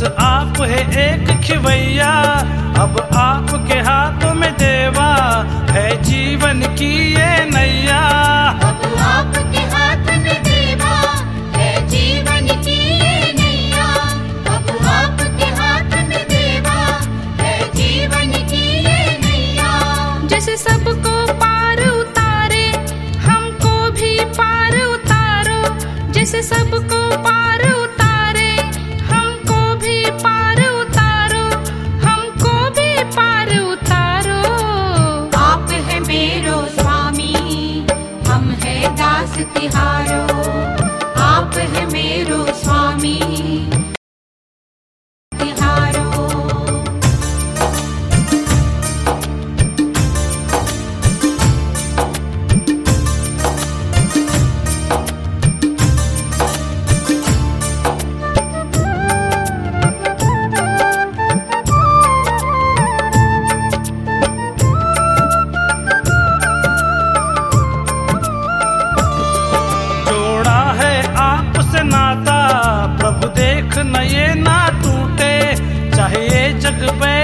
आप है एक खिवैया, अब आपके हाथों में देवा है जीवन की ये नैया। अब आपके हाथ में देवा है जीवन की ये नैया। अब आपके हाथ में देवा है जीवन की ये नैया। जैसे सबको पार उतारे हमको भी पार उतारो, जैसे सबको पार उतारे हमको भी पार उतारो, हमको भी पार उतारो। आप है मेरो स्वामी, हम है दास तिहारो। आप है मेरो स्वामी तिहारो। जोड़ा है आपसे नाता प्रभु, देख न ये ना टूटे, चाहे ये जग पे